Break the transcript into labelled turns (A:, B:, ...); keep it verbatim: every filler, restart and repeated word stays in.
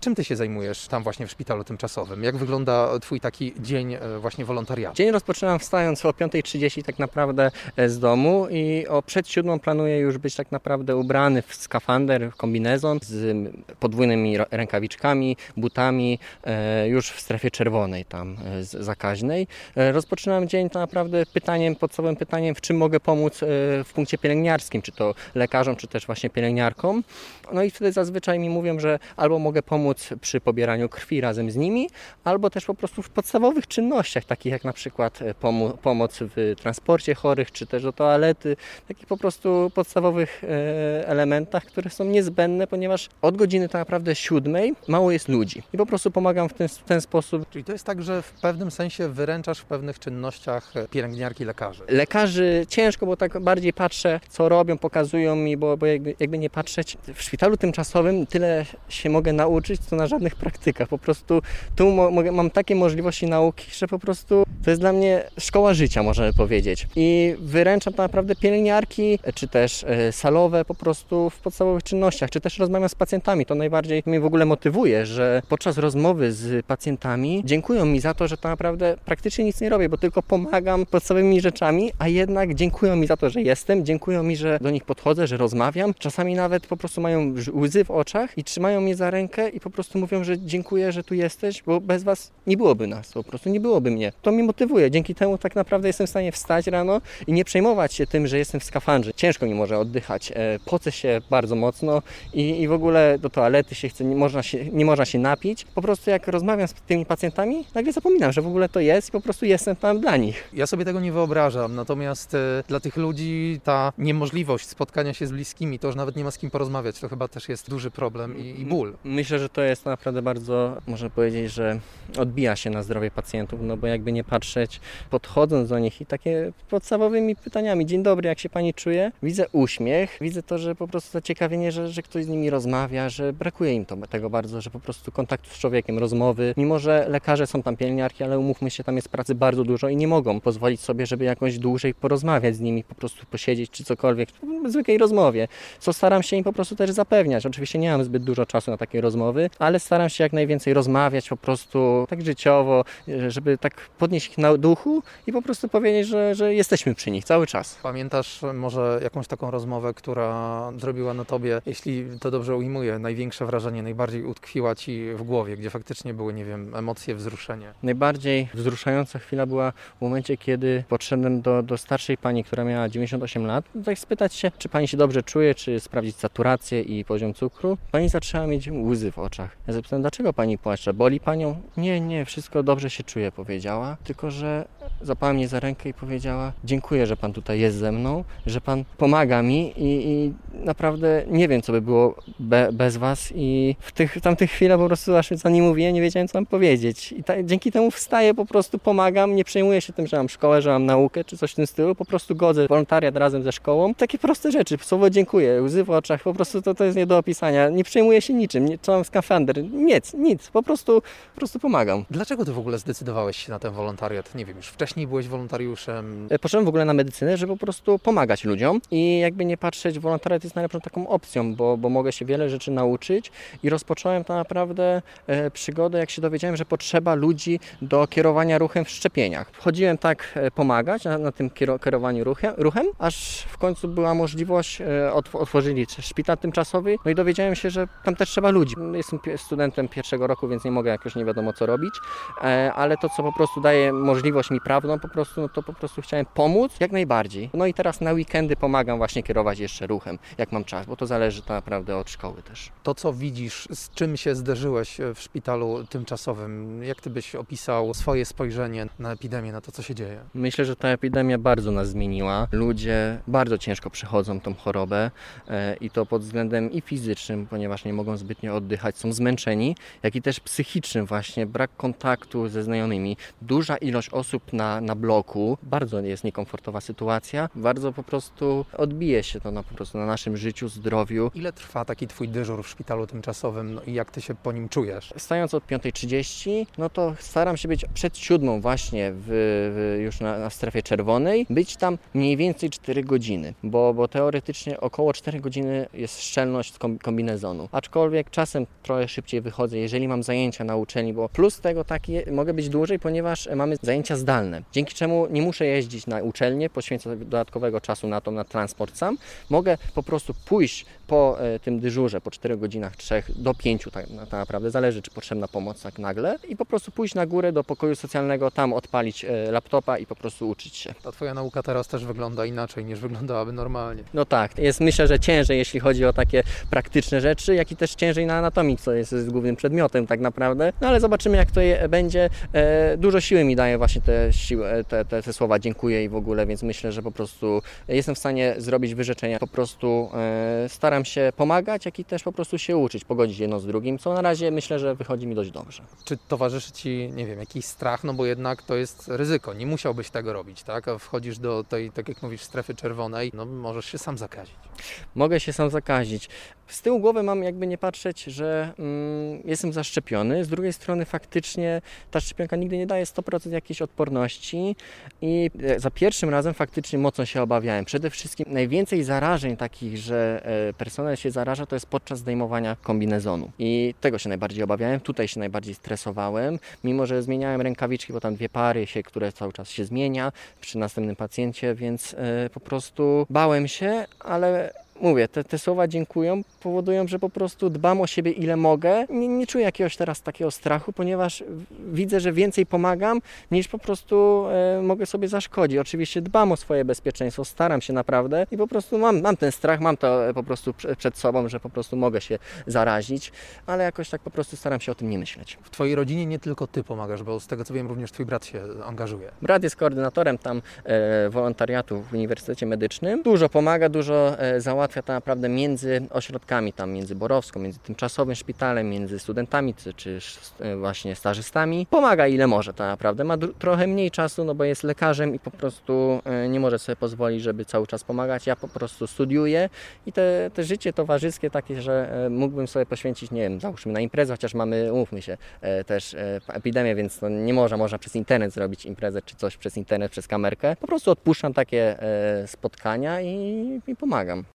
A: Czym ty się zajmujesz tam właśnie w szpitalu tymczasowym? Jak wygląda twój taki dzień właśnie wolontariatu?
B: Dzień rozpoczynam wstając o piąta trzydzieści tak naprawdę z domu i o przed siódmą planuję już być tak naprawdę ubrany w skafander, w kombinezon z podwójnymi rękawiczkami, butami, już w strefie czerwonej tam zakaźnej. Rozpoczynam dzień tak naprawdę pytaniem, podstawowym pytaniem, w czym mogę pomóc w punkcie pielęgniarskim, czy to lekarzom, czy też właśnie pielęgniarkom. No i wtedy zazwyczaj mi mówią, że albo mogę pomóc przy pobieraniu krwi razem z nimi, albo też po prostu w podstawowych czynnościach, takich jak na przykład pomo- pomoc w transporcie chorych, czy też do toalety, takich po prostu podstawowych e, elementach, które są niezbędne, ponieważ od godziny tak naprawdę siódmej mało jest ludzi i po prostu pomagam w ten, w ten sposób.
A: Czyli to jest tak, że w pewnym sensie wyręczasz w pewnych czynnościach pielęgniarki lekarzy?
B: Lekarzy ciężko, bo tak bardziej patrzę, co robią, pokazują mi, bo, bo jakby, jakby nie patrzeć, w szpitalu tymczasowym tyle się mogę nauczyć, co na żadnych praktykach. Po prostu tu mo- mogę, mam takie możliwości nauki, że po prostu to jest dla mnie szkoła życia, możemy powiedzieć. I wyręczam tak naprawdę pielęgniarki, czy też e, salowe po prostu w podstawowych czynnościach, czy też rozmawiam z pacjentami. To najbardziej mnie w ogóle motywuje, że podczas rozmowy z pacjentami dziękują mi za to, że tak naprawdę praktycznie nic nie robię, bo tylko pomagam podstawowymi rzeczami, a jednak dziękują mi za to, że jestem, dziękują mi, że do nich podchodzę, że rozmawiam. Czasami nawet po prostu mają łzy w oczach i trzymają mnie za rękę i po prostu mówią, że dziękuję, że tu jesteś, bo bez was nie byłoby nas, po prostu nie byłoby mnie. To mnie motywuje. Dzięki temu tak naprawdę jestem w stanie wstać rano i nie przejmować się tym, że jestem w skafandrze. Ciężko mi może oddychać, e, pocę się bardzo mocno i, i w ogóle do toalety się chce, nie można się, nie można się napić. Po prostu jak rozmawiam z tymi pacjentami, nagle zapominam, że w ogóle to jest i po prostu jestem tam dla nich.
A: Ja sobie tego nie wyobrażam, natomiast e, dla tych ludzi ta niemożliwość spotkania się z bliskimi, to, że nawet nie ma z kim porozmawiać, to chyba też jest duży problem i, i ból.
B: Myślę, że to jest naprawdę bardzo, można powiedzieć, że odbija się na zdrowie pacjentów, no bo jakby nie patrzeć, podchodząc do nich i takie podstawowymi pytaniami, dzień dobry, jak się pani czuje? Widzę uśmiech, widzę to, że po prostu zaciekawienie, że, że ktoś z nimi rozmawia, że brakuje im to, tego bardzo, że po prostu kontaktu z człowiekiem, rozmowy, mimo że lekarze są tam pielęgniarki, ale umówmy się, tam jest pracy bardzo dużo i nie mogą pozwolić sobie, żeby jakoś dłużej porozmawiać z nimi, po prostu posiedzieć czy cokolwiek, w zwykłej rozmowie, co staram się im po prostu też zapewniać. Oczywiście nie mam zbyt dużo czasu na takie rozmowy, ale staram się jak najwięcej rozmawiać po prostu tak życiowo, żeby tak podnieść ich na duchu i po prostu powiedzieć, że, że jesteśmy przy nich cały czas.
A: Pamiętasz może jakąś taką rozmowę, która zrobiła na tobie, jeśli to dobrze ujmuję, największe wrażenie, najbardziej utkwiła ci w głowie, gdzie faktycznie były, nie wiem, emocje, wzruszenie?
B: Najbardziej wzruszająca chwila była w momencie, kiedy podszedłem do, do starszej pani, która miała dziewięćdziesiąt osiem lat, tak spytać się, czy pani się dobrze czuje, czy sprawdzić saturację i poziom cukru. Pani zaczęła mieć łzy w oczach. Ja zapytałem, dlaczego pani płacze? Boli panią? Nie, nie, wszystko dobrze się czuje, powiedziała. Tylko że złapała mnie za rękę i powiedziała, dziękuję, że pan tutaj jest ze mną, że pan pomaga mi i, i naprawdę nie wiem, co by było be, bez was i w tych w tamtych chwilach po prostu aż co nie mówię, nie wiedziałem, co mam powiedzieć. I ta, dzięki temu wstaję, po prostu pomagam, nie przejmuję się tym, że mam szkołę, że mam naukę, czy coś w tym stylu, po prostu godzę wolontariat razem ze szkołą. Takie proste rzeczy, słowo dziękuję, łzy w oczach, po prostu to, to jest nie do opisania. Nie przejmuję się niczym, nie, co mam skafander, nic, nic, po prostu, po prostu pomagam.
A: Dlaczego ty w ogóle zdecydowałeś się na ten wolontariat? Nie wiem, już wcześniej byłeś wolontariuszem.
B: Poszedłem w ogóle na medycynę, żeby po prostu pomagać ludziom i jakby nie patrzeć, wolontariat jest najlepszą taką opcją, bo, bo mogę się wiele rzeczy nauczyć i rozpocząłem tak naprawdę e, przygodę, jak się dowiedziałem, że potrzeba ludzi do kierowania ruchem w szczepieniach. Chodziłem tak e, pomagać na, na tym kiero, kierowaniu ruchem, ruchem, aż w końcu była możliwość, e, otw- otworzyli szpital tymczasowy, no i dowiedziałem się, że tam też trzeba ludzi. Jestem studentem pierwszego roku, więc nie mogę jakoś nie wiadomo co robić, e, ale to, co po prostu daje możliwość mi prawną, po prostu, no to po prostu chciałem pomóc jak najbardziej. No i teraz na weekendy pomagam właśnie kierować jeszcze ruchem, jak mam czas, bo to zależy tak naprawdę od szkoły też.
A: To, co widzisz, z czym się zderzyłeś w szpitalu tymczasowym, jak ty byś opisał swoje spojrzenie na epidemię, na to, co się dzieje?
B: Myślę, że ta epidemia bardzo nas zmieniła. Ludzie bardzo ciężko przechodzą tą chorobę e, i to pod względem i fizycznym, ponieważ nie mogą zbytnio oddychać, są zmęczeni, jak i też psychicznym właśnie, brak kontaktu ze znajomymi. Duża ilość osób na na, na bloku, bardzo jest niekomfortowa sytuacja, bardzo po prostu odbije się to na, po prostu na naszym życiu, zdrowiu.
A: Ile trwa taki twój dyżur w szpitalu tymczasowym, no i jak ty się po nim czujesz?
B: Stając od piątej trzydzieści, no to staram się być przed siódmą właśnie w, w, już na, na strefie czerwonej, być tam mniej więcej cztery godziny, bo, bo teoretycznie około cztery godziny jest szczelność kombinezonu. Aczkolwiek czasem trochę szybciej wychodzę, jeżeli mam zajęcia na uczelni, bo plus tego taki mogę być dłużej, ponieważ mamy zajęcia zdalne, dzięki czemu nie muszę jeździć na uczelnię, poświęcać dodatkowego czasu na to, na transport sam. Mogę po prostu pójść po e, tym dyżurze, po czterech godzinach, trzech do pięciu tak, tak naprawdę, zależy czy potrzebna pomoc tak nagle i po prostu pójść na górę do pokoju socjalnego, tam odpalić e, laptopa i po prostu uczyć się.
A: Ta twoja nauka teraz też wygląda inaczej niż wyglądałaby normalnie.
B: No tak, jest myślę, że ciężej jeśli chodzi o takie praktyczne rzeczy, jak i też ciężej na anatomii, co jest, jest głównym przedmiotem tak naprawdę, no ale zobaczymy jak to je, będzie. E, dużo siły mi daje właśnie te, siły, te, te, te słowa dziękuję i w ogóle, więc myślę, że po prostu jestem w stanie zrobić wyrzeczenia, po prostu e, staram się pomagać, jak i też po prostu się uczyć, pogodzić jedno z drugim, co na razie myślę, że wychodzi mi dość dobrze.
A: Czy towarzyszy Ci, nie wiem, jakiś strach, no bo jednak to jest ryzyko, nie musiałbyś tego robić, tak? A wchodzisz do tej, tak jak mówisz, strefy czerwonej, no możesz się sam zakazić.
B: Mogę się sam zakazić. Z tyłu głowy mam jakby nie patrzeć, że mm, jestem zaszczepiony, z drugiej strony faktycznie ta szczepionka nigdy nie daje sto procent jakiejś odporności i za pierwszym razem faktycznie mocno się obawiałem. Przede wszystkim najwięcej zarażeń takich, że personel się zaraża, to jest podczas zdejmowania kombinezonu i tego się najbardziej obawiałem, tutaj się najbardziej stresowałem, mimo że zmieniałem rękawiczki, bo tam dwie pary się, które cały czas się zmienia przy następnym pacjencie, więc y, po prostu bałem się, ale mówię, te, te słowa dziękują, powodują, że po prostu dbam o siebie ile mogę. Nie, nie czuję jakiegoś teraz takiego strachu, ponieważ widzę, że więcej pomagam, niż po prostu e, mogę sobie zaszkodzić. Oczywiście dbam o swoje bezpieczeństwo, staram się naprawdę i po prostu mam, mam ten strach, mam to po prostu przed sobą, że po prostu mogę się zarazić, ale jakoś tak po prostu staram się o tym nie myśleć.
A: W Twojej rodzinie nie tylko Ty pomagasz, bo z tego co wiem, również Twój brat się angażuje.
B: Brat jest koordynatorem tam e, wolontariatu w Uniwersytecie Medycznym. Dużo pomaga, dużo e, załatwia tak naprawdę między ośrodkami, tam między Borowską, między tymczasowym szpitalem, między studentami czy, czy właśnie stażystami. Pomaga ile może tak naprawdę. Ma trochę mniej czasu, no bo jest lekarzem i po prostu nie może sobie pozwolić, żeby cały czas pomagać. Ja po prostu studiuję i te, te życie towarzyskie takie, że mógłbym sobie poświęcić, nie wiem, załóżmy na imprezę, chociaż mamy, umówmy się, też epidemię, więc to nie można, można przez internet zrobić imprezę czy coś przez internet, przez kamerkę. Po prostu odpuszczam takie spotkania i, i pomagam.